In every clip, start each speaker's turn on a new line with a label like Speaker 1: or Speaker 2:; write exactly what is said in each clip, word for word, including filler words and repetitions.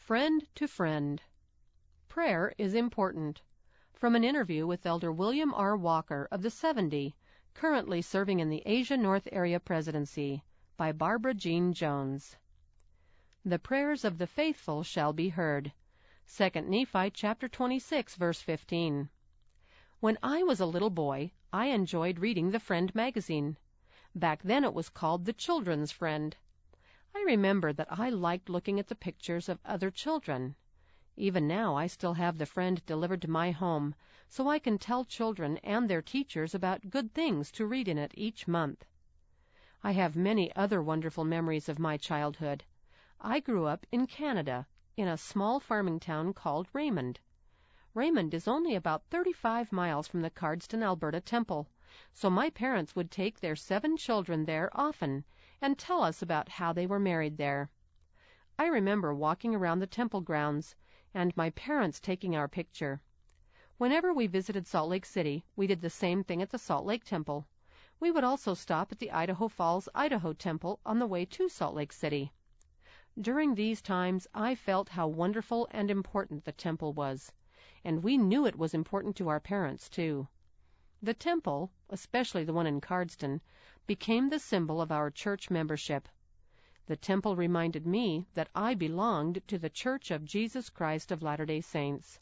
Speaker 1: Friend to Friend. Prayer is important. From an interview with Elder William R. Walker of the seventy, currently serving in the Asia North Area Presidency, by Barbara Jean Jones. The prayers of the faithful shall be heard. Second Nephi chapter twenty-six, verse fifteen. When I was a little boy, I enjoyed reading the Friend magazine. Back then it was called the Children's Friend. I remember that I liked looking at the pictures of other children. Even now I still have the Friend delivered to my home, so I can tell children and their teachers about good things to read in it each month. I have many other wonderful memories of my childhood. I grew up in Canada, in a small farming town called Raymond. Raymond is only about thirty-five miles from the Cardston, Alberta Temple, so my parents would take their seven children there often and tell us about how they were married there. I remember walking around the temple grounds and my parents taking our picture. Whenever we visited Salt Lake City, we did the same thing at the Salt Lake Temple. We would also stop at the Idaho Falls, Idaho Temple on the way to Salt Lake City. During these times, I felt how wonderful and important the temple was, and we knew it was important to our parents, too. The temple, especially the one in Cardston, became the symbol of our church membership. The temple reminded me that I belonged to the Church of Jesus Christ of Latter-day Saints.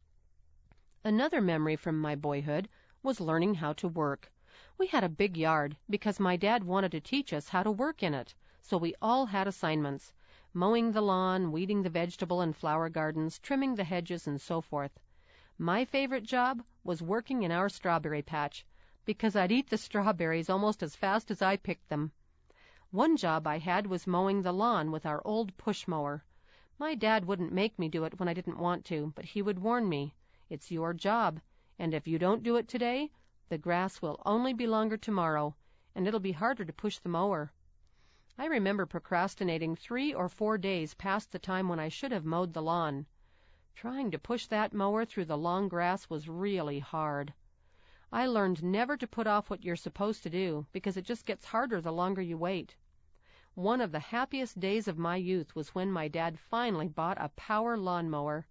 Speaker 1: Another memory from my boyhood was learning how to work. We had a big yard because my dad wanted to teach us how to work in it, so we all had assignments: mowing the lawn, weeding the vegetable and flower gardens, trimming the hedges, and so forth. My favorite job was working in our strawberry patch, because I'd eat the strawberries almost as fast as I picked them. One job I had was mowing the lawn with our old push mower. My dad wouldn't make me do it when I didn't want to, but he would warn me, "It's your job, and if you don't do it today, the grass will only be longer tomorrow, and it'll be harder to push the mower." I remember procrastinating three or four days past the time when I should have mowed the lawn. Trying to push that mower through the long grass was really hard. I learned never to put off what you're supposed to do, because it just gets harder the longer you wait. One of the happiest days of my youth was when my dad finally bought a power lawnmower.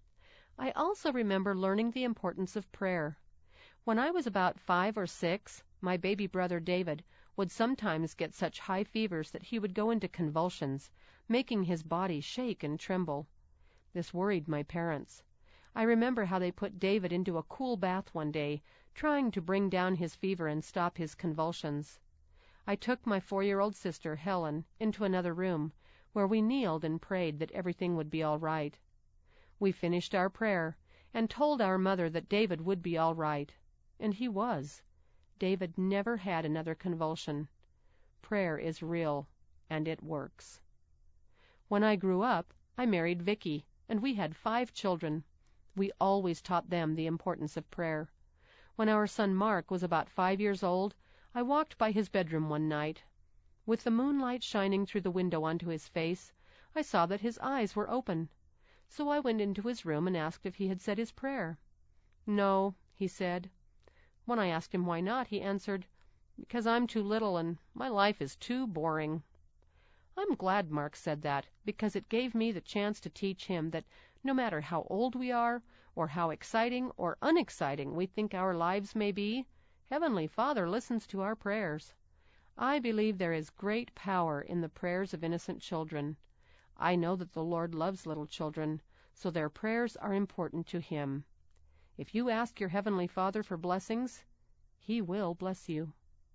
Speaker 1: I also remember learning the importance of prayer. When I was about five or six, my baby brother David would sometimes get such high fevers that he would go into convulsions, making his body shake and tremble. This worried my parents. I remember how they put David into a cool bath one day, trying to bring down his fever and stop his convulsions. I took my four-year-old sister, Helen, into another room, where we kneeled and prayed that everything would be all right. We finished our prayer and told our mother that David would be all right, and he was. David never had another convulsion. Prayer is real, and it works. When I grew up, I married Vicky, and we had five children. We always taught them the importance of prayer. When our son Mark was about five years old, I walked by his bedroom one night. With the moonlight shining through the window onto his face, I saw that his eyes were open. So I went into his room and asked if he had said his prayer. "No," he said. When I asked him why not, he answered, "Because I'm too little and my life is too boring." I'm glad Mark said that, because it gave me the chance to teach him that no matter how old we are, or how exciting or unexciting we think our lives may be, Heavenly Father listens to our prayers. I believe there is great power in the prayers of innocent children. I know that the Lord loves little children, so their prayers are important to Him. If you ask your Heavenly Father for blessings, He will bless you.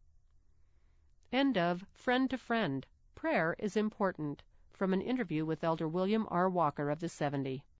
Speaker 1: End of Friend to Friend. Prayer is important. From an interview with Elder William R. Walker of the seventy.